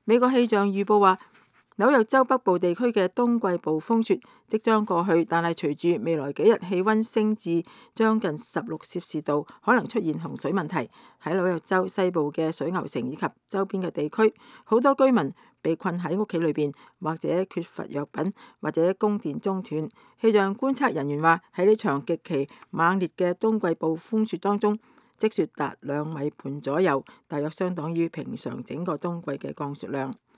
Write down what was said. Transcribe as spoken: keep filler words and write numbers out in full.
美國氣象預報話，紐約州北部地區嘅冬季暴風雪即將過去，但係隨住未來幾日氣溫升至將近十六攝氏度，可能出現洪水問題。喺紐約州西部嘅水牛城以及周邊嘅地區，好多居民被困喺屋企裏邊，或者缺乏藥品，或者供電中斷。氣象觀測人員話，喺呢場極其猛烈嘅冬季暴風雪當中，積雪達兩米半左右，大約相當於平常整個冬季嘅降雪量。